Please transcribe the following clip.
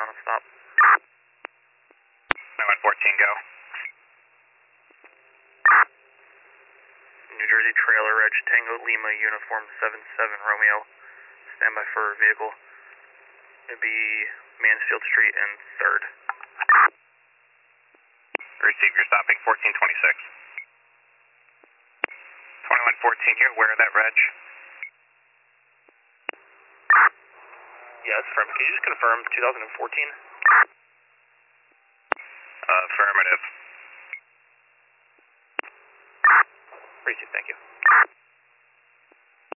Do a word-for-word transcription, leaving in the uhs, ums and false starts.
on a stop. nine one fourteen, go. New Jersey trailer reg Tango Lima uniform seven seven Romeo. Stand by for vehicle. It'd be Mansfield Street and third. Receive, you're stopping fourteen twenty-six. twenty-one fourteen, you aware of that reg? Yes, affirmative. Can you just confirm two thousand fourteen? Uh, affirmative. Receive, thank you.